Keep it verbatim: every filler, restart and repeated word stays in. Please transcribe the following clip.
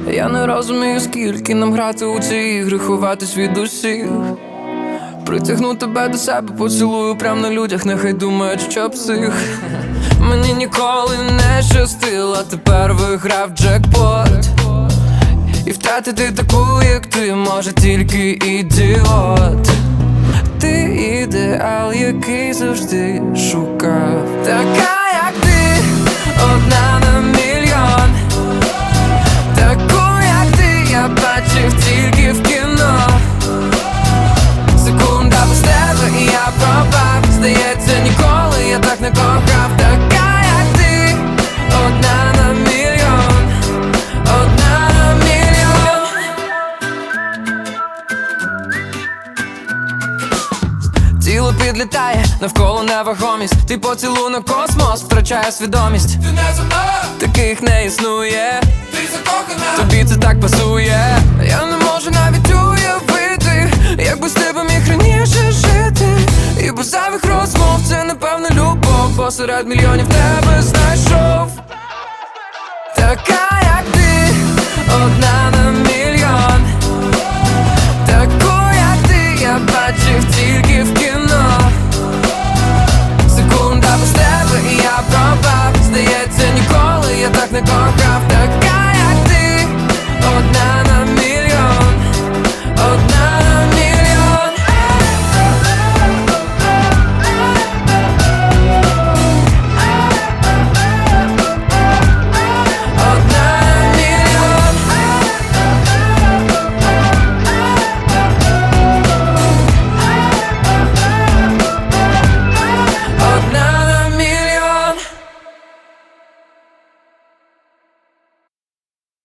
Я не розумію, скільки нам грати у ці ігри, ховатись від усіх. Притягну тебе до себе, поцілую прям на людях, нехай думають, що псих. Мені ніколи не щастило, тепер виграв джекпот. І втратити таку, як ти, може тільки ідіот. Ти ідеал, який завжди шукав. Така, як ти, одна на мільйон. Таку, як ти, я бачив тільки в кіно. Секунда без тебе і я пропав. Здається, ніколи я так не кохав. Така, як ти, одна на мільйон. Одна на мільйон. Тіло підлітає, навколо невагомість. Ти поцілунок, космос втрачає свідомість. Ти не зо мною, Таких не існує, ти закохана. тобі це так пасує. Я не можу навіть уявити, як без тебе міг раніше жити. І без зайвих розмов це напевно любов. Посеред мільйонів тебе знайшов.